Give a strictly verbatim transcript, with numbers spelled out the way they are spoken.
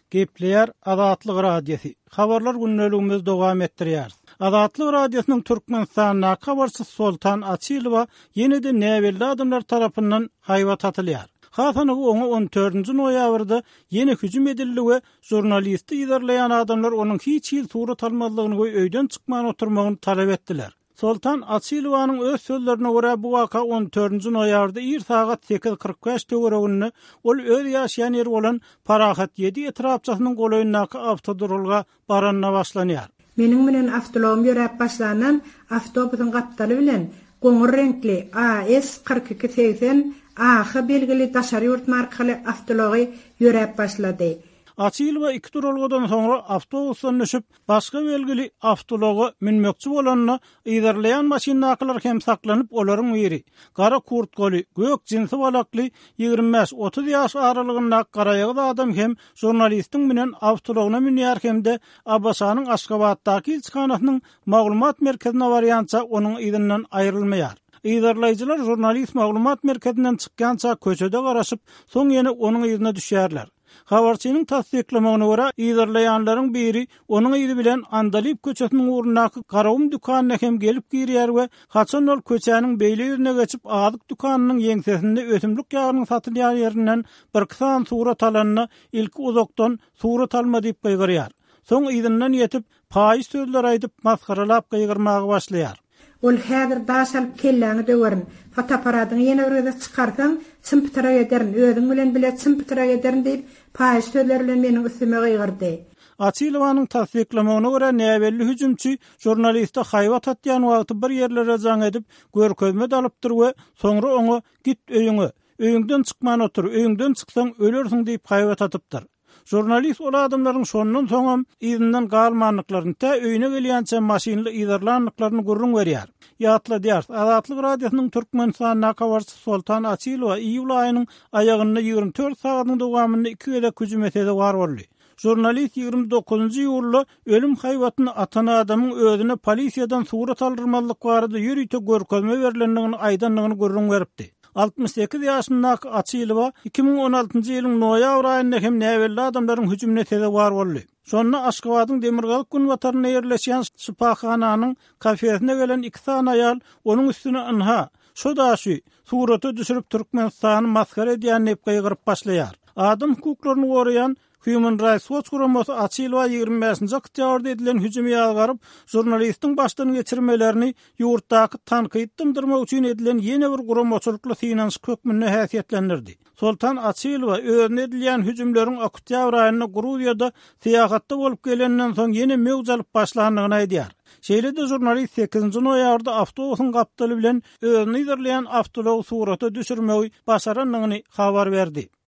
Gepleyer Azatlyk radiosi. Habarlar günnäligimiz dowam etdirýär. Azatlyk radiosynyň Türkmenistanyna habarçysy Soltan Açylowa ýene-de näwelli adamlar tarapyndan haýbat atylýar. Hasanygy oňa on dördünji noýabrda ýene hüjüm edildi we jurnalisti ýerleýän adamlar onuň hiç ýyl surat almalygyny we öýden çykmagy oturmagyny talap etdiler. Soltan Açylowanyň öz sözlerine görä bu waka on dördünji noýabrda ir sagat sekiz kırk beş töwereginde ol öz ýaşaýan ýeri bolan Parahat ýedi etrapçasynyň golaýyndaky avtodrolga baranna başlanýar. Meniň menen avtologum ýörep başlanan avtobusyň gapdaly bilen goňur renkli A S kırk iki seksen A H belgili daşary ýurt markaly avtology ýörep başlady. Açylowa iki durulgadan soňra awtobusdan düşüp başga belgili awtologa minmekçi bolanyny ýerleýän maşynalar hem saklanyp olaryň biri gara kurtgoly gök jinsi balakly ýygrimi beş otuz ýaş aralygynda garaýagy adam hem jurnalistiň menen awtologyna minýär hemde Abbasanyň Aşgabatdaky ilçikanasynyň maglumat merkezine barýança onuň ýygynyň aýrylmaýar. Ýerleýjiler jurnalist maglumat merkezinden çykkança köçede garaşyp soň ýene onuň ýygyna düşýärler. Habarçynyň tasdiklamagyna görä ýerleýänleriň biri onuň ýygy bilen Andalip köçesiniň urundaky garawum dükanyna hem gelip girýär we haçan ol köçäniň beýle ýerine geçip azyk dükanynyň ýeňsesinde ötümlük ýagynyň satylýan ýerinden bir kısan surat alanyny ilki uzakdan surat alma diýip gaýgyrýar. Soň ýygynyň ýetip paýyz sözler aýdyp maskaralap gaýgyrmagy başlaýar. Ol häzir daş alyp kelläňi döwerin. Fotoaparatyny ýene bir çykarsaň, sympytra ederin, özüň bilen bile sympytra ederin diýip paýyz sözler bilen meniň üstüme gaýgyrdy. Açylowanyň tasdiklamagyna görä näwelli hüjümçi jurnalistde haýbat atýan wagty bir ýerlere jaň edip görkezme dalypdyr we soňra oňa git öýüňe, öýüňden çykman otur, öýüňden çyksaň ölersiň diýip haýbat atypdyr. Jurnalist ol adamlaryň şondan soňam ýygynyň galmanlyklaryny ta öýüne gelýänçe maşynly ýydarlanlyklaryny gurrun berýär. Ýatla diýär. Azatlyk radiosynyň Türkmenistanyna habarçysy Soltan Açylowa iýul aýynyň aýagyny ýygrimi dört sagatyň dowamynda iki gede hüjüm etdi war boldy. Jurnalist ýygrimi dokuzunji ýylda ölüm haýbatyny atan adamyň özüne polisiýadan surat aldyrmalyk barada ýürüýte görkezme berilendigini aýdanlygyny gurrun beripdi. altmış sekiz ýaşyndaky Açylowa iki ming on altynjy ýylyň noýabr aýynda hem näwelli adamlaryň hüjümine tede war boldy. Şonda Aşgabatyň Demirgalyk günwatarynda ýerleşýän şypahananyň kafesine gelen iki san aýal onuň üstüne ynha, şo daşy suraty düşürüp Türkmenistanyny maskara edýän diýip gaýgyryp başlaýar. Adam hukuklaryny goraýan Human Rights Watch guramasy Açylowa ýygrimi beşinji oktýabrda edilen hüjümi ýalygaryp jurnalistiň başdan geçirmelerini ýurtdaky tanqid dymdyrmak üçin edilen ýene bir guramaçylykly finansiýa kökmünde häsiýetlendirdi. Soltan Açylowa özüne edilen hüjümleriň oktýabr aýynda Gruziýada syýahatda bolup gelenden soň ýene mewjalyp başlandygyny aýdýar. Şeýle-de jurnalist sekizinji noýabrda awtobusyň gapdaly bilen özüni ýerleýän awtolog suraty düşürmegi başaranlygyny habar berdi.